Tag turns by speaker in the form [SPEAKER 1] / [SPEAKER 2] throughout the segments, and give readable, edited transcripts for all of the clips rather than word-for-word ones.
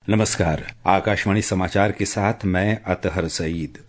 [SPEAKER 1] नमस्कार। आकाशवाणी समाचार के साथ मैं अतहर सईद।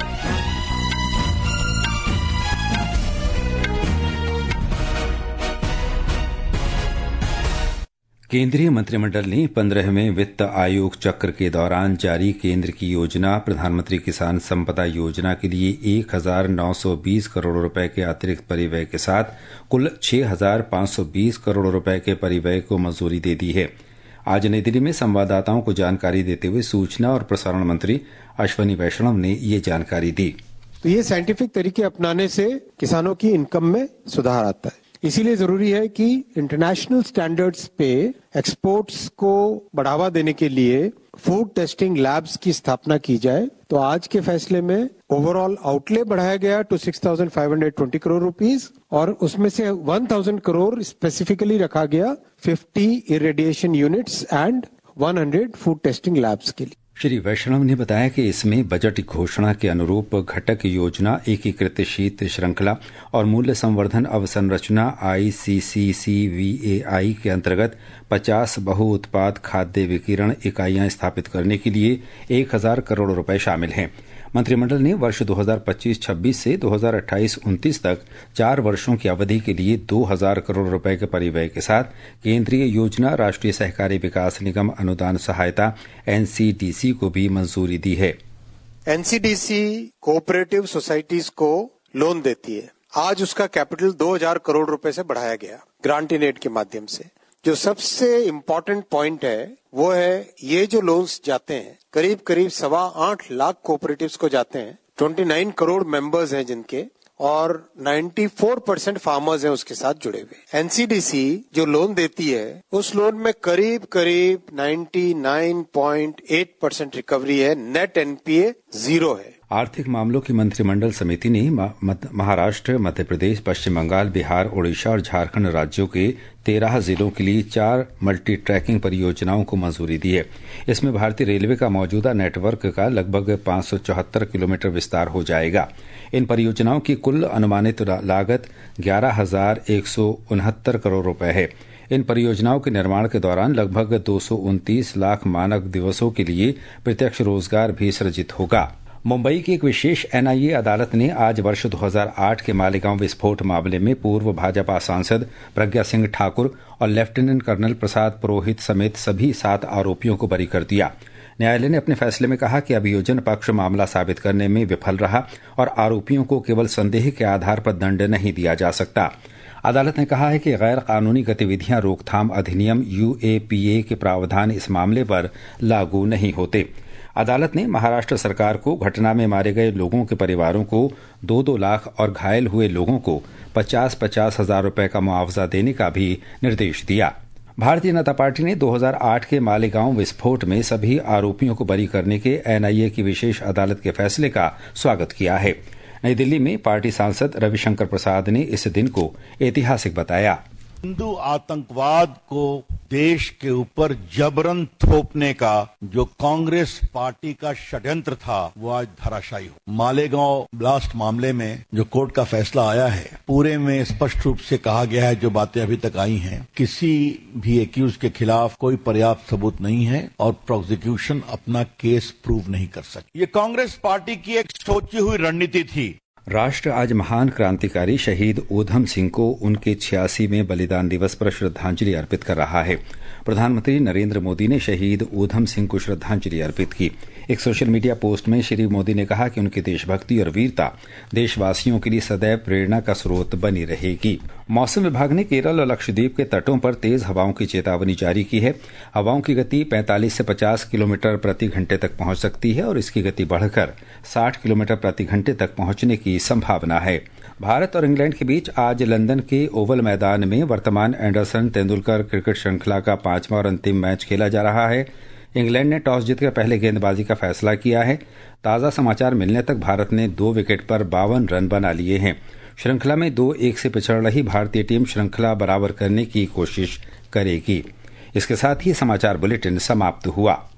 [SPEAKER 1] केंद्रीय मंत्रिमंडल ने 15वें वित्त आयोग चक्र के दौरान जारी केंद्र की योजना प्रधानमंत्री किसान संपदा योजना के लिए 1,920 करोड़ रुपए के अतिरिक्त परिव्यय के साथ कुल 6,520 करोड़ रुपए के परिव्यय को मंजूरी दे दी है। आज नई दिल्ली में संवाददाताओं को जानकारी देते हुए सूचना और प्रसारण मंत्री अश्विनी वैष्णव ने ये जानकारी दी।
[SPEAKER 2] तो ये साइंटिफिक तरीके अपनाने से किसानों की इनकम में सुधार आता है। इसीलिए जरूरी है कि इंटरनेशनल स्टैंडर्ड्स पे एक्सपोर्ट्स को बढ़ावा देने के लिए फूड टेस्टिंग लैब्स की स्थापना की जाए। तो आज के फैसले में ओवरऑल आउटले बढ़ाया गया टू 6,520 करोड़ रुपीस और उसमें से 1,000 करोड़ स्पेसिफिकली रखा गया 50 irradiation units and 100 food testing labs के लिए।
[SPEAKER 1] श्री वैष्णव ने बताया कि इसमें बजट घोषणा के अनुरूप घटक योजना, एकीकृत शीत श्रृंखला और मूल्य संवर्धन अवसंरचना ICCCVAI के अंतर्गत 50 बहुउत्पाद खाद्य विकिरण इकाइयां स्थापित करने के लिए 1,000 करोड़ रुपए शामिल हैं। मंत्रिमंडल ने वर्ष 2025-26 से 2028-29 तक 4 वर्षों की अवधि के लिए 2,000 करोड़ रुपए के परिव्यय के साथ केंद्रीय योजना राष्ट्रीय सहकारी विकास निगम अनुदान सहायता NCDC को भी मंजूरी दी है।
[SPEAKER 2] NCDC कोऑपरेटिव सोसाइटीज को लोन देती है। आज उसका कैपिटल 2,000 करोड़ रुपए से बढ़ाया गया ग्रांट इन एड के माध्यम से। जो सबसे इम्पोर्टेंट पॉइंट है वो है ये जो लोन्स जाते हैं करीब 8.25 लाख कोऑपरेटिव्स को जाते हैं। 29 करोड़ मेंबर्स हैं जिनके और 94% फार्मर्स हैं उसके साथ जुड़े हुए। NCDC जो लोन देती है उस लोन में करीब 99.8% रिकवरी है। नेट NPA 0 है।
[SPEAKER 1] आर्थिक मामलों की मंत्रिमंडल समिति ने महाराष्ट्र, मध्य प्रदेश, पश्चिम बंगाल, बिहार, ओडिशा और झारखंड राज्यों के 13 जिलों के लिए 4 मल्टी ट्रैकिंग परियोजनाओं को मंजूरी दी है। इसमें भारतीय रेलवे का मौजूदा नेटवर्क का लगभग 574 किलोमीटर विस्तार हो जाएगा। इन परियोजनाओं की कुल अनुमानित लागत 11,169 करोड़ रुपए है। इन परियोजनाओं के निर्माण के दौरान लगभग 229 लाख मानक दिवसों के लिए प्रत्यक्ष रोजगार भी सृजित होगा। मुंबई की एक विशेष NIA अदालत ने आज वर्ष 2008 के मालेगांव विस्फोट मामले में पूर्व भाजपा सांसद प्रज्ञा सिंह ठाकुर और लेफ्टिनेंट कर्नल प्रसाद पुरोहित समेत सभी 7 आरोपियों को बरी कर दिया। न्यायालय ने अपने फैसले में कहा कि अभियोजन पक्ष मामला साबित करने में विफल रहा और आरोपियों को केवल संदेह के आधार पर दंड नहीं दिया जा सकता। अदालत ने कहा है कि गैर कानूनी गतिविधियां रोकथाम अधिनियम UAPA के प्रावधान इस मामले पर लागू नहीं होते। अदालत ने महाराष्ट्र सरकार को घटना में मारे गए लोगों के परिवारों को 2-2 लाख और घायल हुए लोगों को 50-50 हजार रुपए का मुआवजा देने का भी निर्देश दिया। भारतीय जनता पार्टी ने 2008 के मालेगांव विस्फोट में सभी आरोपियों को बरी करने के NIA की विशेष अदालत के फैसले का स्वागत किया है। नई दिल्ली में पार्टी सांसद रविशंकर प्रसाद ने इस दिन को ऐतिहासिक बताया।
[SPEAKER 3] हिंदू आतंकवाद को देश के ऊपर जबरन थोपने का जो कांग्रेस पार्टी का षड्यंत्र था वो आज धराशायी हो। मालेगांव ब्लास्ट मामले में जो कोर्ट का फैसला आया है पूरे में स्पष्ट रूप से कहा गया है जो बातें अभी तक आई हैं, किसी भी एक्यूज के खिलाफ कोई पर्याप्त सबूत नहीं है और प्रोसिक्यूशन अपना केस प्रूव नहीं कर सकी। ये कांग्रेस पार्टी की एक सोची हुई रणनीति थी।
[SPEAKER 1] राष्ट्र आज महान क्रांतिकारी शहीद ऊधम सिंह को उनके 86वें बलिदान दिवस पर श्रद्धांजलि अर्पित कर रहा है। प्रधानमंत्री नरेंद्र मोदी ने शहीद ऊधम सिंह को श्रद्धांजलि अर्पित की। एक सोशल मीडिया पोस्ट में श्री मोदी ने कहा कि उनकी देशभक्ति और वीरता देशवासियों के लिए सदैव प्रेरणा का स्रोत बनी रहेगी। मौसम विभाग ने केरल और लक्षद्वीप के तटों पर तेज हवाओं की चेतावनी जारी की है। हवाओं की गति 45 से 50 किलोमीटर प्रति घंटे तक पहुंच सकती है और इसकी गति बढ़कर 60 किलोमीटर प्रति घंटे तक पहुंचने की संभावना है। भारत और इंग्लैंड के बीच आज लंदन के ओवल मैदान में वर्तमान एंडरसन तेंदुलकर क्रिकेट श्रृंखला का 5वां और अंतिम मैच खेला जा रहा है। इंग्लैंड ने टॉस जीतकर पहले गेंदबाजी का फैसला किया है। ताजा समाचार मिलने तक भारत ने 2 विकेट पर 52 रन बना लिए हैं। श्रृंखला में 2-1 से पिछड़ रही भारतीय टीम श्रृंखला बराबर करने की कोशिश करेगी। इसके साथ ही समाचार बुलेटिन समाप्त हुआ।